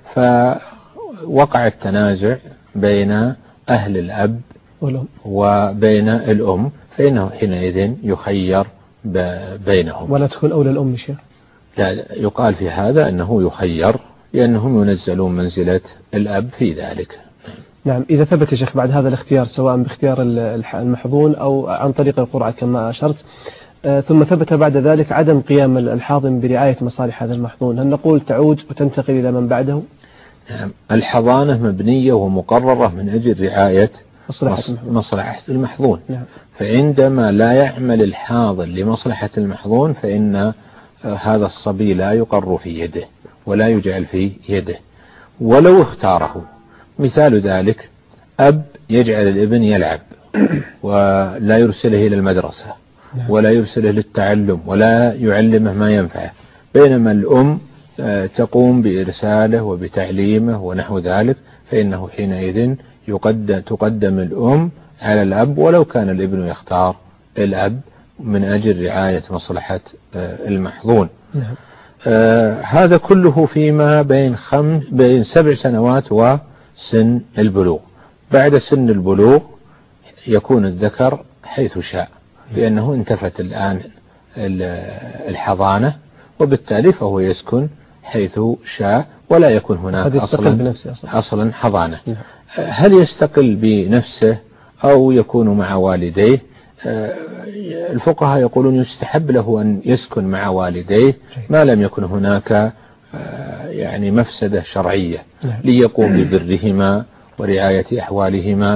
فوقع التنازع بين أهل الأب وبين الأم، فإنه حينئذ يخير بينهم. ولا تكون أولى الأم شيخ؟ لا، يقال في هذا أنه يخير لأنهم ينزلون منزلة الأب في ذلك. نعم. إذا ثبت يا شيخ بعد هذا الاختيار سواء باختيار المحظون أو عن طريق القرعة كما أشرت، ثم ثبت بعد ذلك عدم قيام الحاضن برعاية مصالح هذا المحظون، هل نقول تعود وتنتقل إلى من بعده؟ نعم. الحضانة مبنية ومقررة من أجل رعاية مصلحة المحظون. نعم. فعندما لا يعمل الحاضن لمصلحة المحظون فإن هذا الصبي لا يقر في يده ولا يجعل في يده ولو اختاره. مثال ذلك أب يجعل الابن يلعب ولا يرسله إلى المدرسة ولا يرسله للتعلم ولا يعلمه ما ينفعه، بينما الأم تقوم بإرساله وبتعليمه ونحو ذلك، فإنه حينئذ يقدم تقدم الأم على الأب ولو كان الابن يختار الأب من أجل رعاية مصلحة المحظون. نعم. آه هذا كله فيما بين خم بين سبع سنوات وسن البلوغ. بعد سن البلوغ يكون الذكر حيث شاء، لأنه انتفت الآن الحضانة، وبالتالي فهو يسكن حيث شاء ولا يكون هناك أصلا, أصلا حضانة. نعم. هل يستقل بنفسه أو يكون مع والديه؟ الفقهاء يقولون يستحب له أن يسكن مع والديه ما لم يكن هناك يعني مفسدة شرعية ليقوم ببرهما ورعاية أحوالهما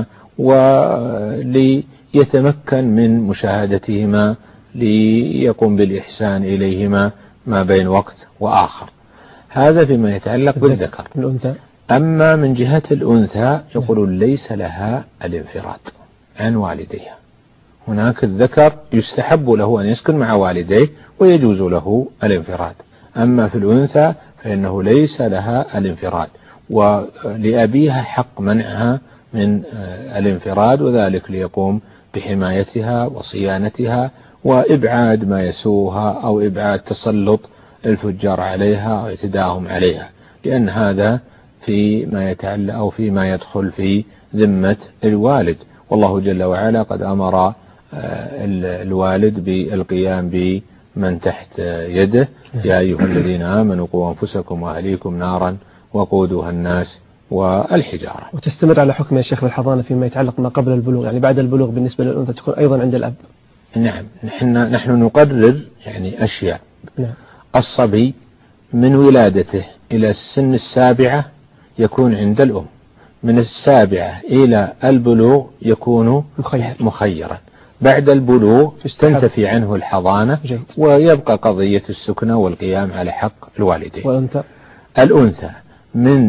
وليتمكن من مشاهدتهما ليقوم بالإحسان إليهما ما بين وقت وآخر. هذا فيما يتعلق بالذكر. أما من جهة الأنثى يقولون ليس لها الانفراد عن والديها. هناك الذكر يستحب له أن يسكن مع والديه ويجوز له الانفراد، أما في الأنثى فإنه ليس لها الانفراد، ولأبيها حق منعها من الانفراد، وذلك ليقوم بحمايتها وصيانتها وإبعاد ما يسوها أو إبعاد تسلط الفجار عليها أو اعتداءهم عليها، لأن هذا فيما يتعلق أو فيما يدخل في ذمة الوالد، والله جل وعلا قد أمر الوالد بالقيام بمن تحت يده: يا أيها الذين آمنوا قوا أنفسكم وأهليكم نارا وقودها الناس والحجارة. وتستمر على حكم يا شيخ الحضانة فيما يتعلق ما قبل البلوغ، يعني بعد البلوغ بالنسبة للأنثى تكون أيضا عند الأب. نعم. نحن نحن نقرر يعني أشياء. نعم. الصبي من ولادته إلى السن السابعة يكون عند الأم، من السابعة إلى البلوغ يكون مخير. مخيرا، بعد البلوغ تنتفي عنه الحضانة جيد. ويبقى قضية السكنة والقيام على حق الوالدين. والأنثى الأنثى من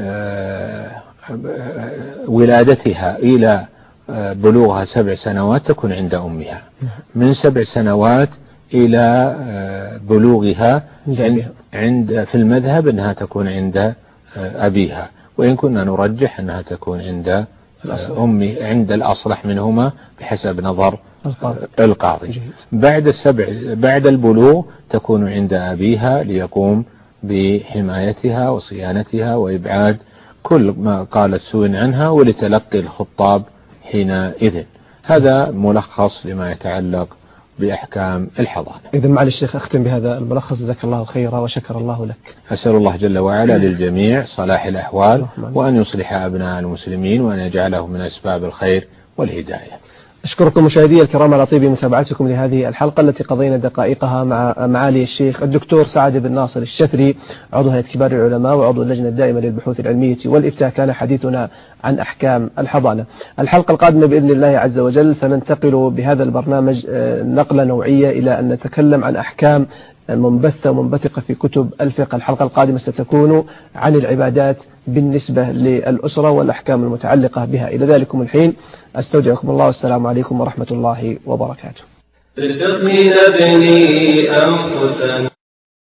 ولادتها إلى بلوغها سبع سنوات تكون عند أمها، من سبع سنوات إلى بلوغها عند في المذهب أنها تكون عند أبيها، وإن كنا نرجح أنها تكون عند أمي عند الأصلح منهما بحسب نظر القاضي. بعد السبع بعد البلوغ تكون عند أبيها ليقوم بحمايتها وصيانتها وإبعاد كل ما قالت سوء عنها ولتلقي الخطاب حينئذ. هذا ملخص لما يتعلق بأحكام الحضانة. إذا معالي الشيخ أختم بهذا الملخص، جزاك الله خيرا وشكر الله لك. أسأل الله جل وعلا للجميع صلاح الأحوال وأن يصلح أبناء المسلمين وأن يجعلهم من أسباب الخير والهداية. أشكركم مشاهدي الكرام على طيب متابعتكم لهذه الحلقة التي قضينا دقائقها مع معالي الشيخ الدكتور سعد بن ناصر الشثري، عضو هيئة كبار العلماء وعضو اللجنة الدائمة للبحوث العلمية والإفتاء. كان حديثنا عن أحكام الحضانة. الحلقة القادمة بإذن الله عز وجل سننتقل بهذا البرنامج نقلة نوعية إلى أن نتكلم عن أحكام منبثة ومنبثقة في كتب الفقه. الحلقة القادمة ستكون عن العبادات بالنسبة للأسرة والأحكام المتعلقة بها. إلى ذلكم الحين أستودعكم الله والسلام عليكم ورحمة الله وبركاته. بالفقه نبني أنفسنا.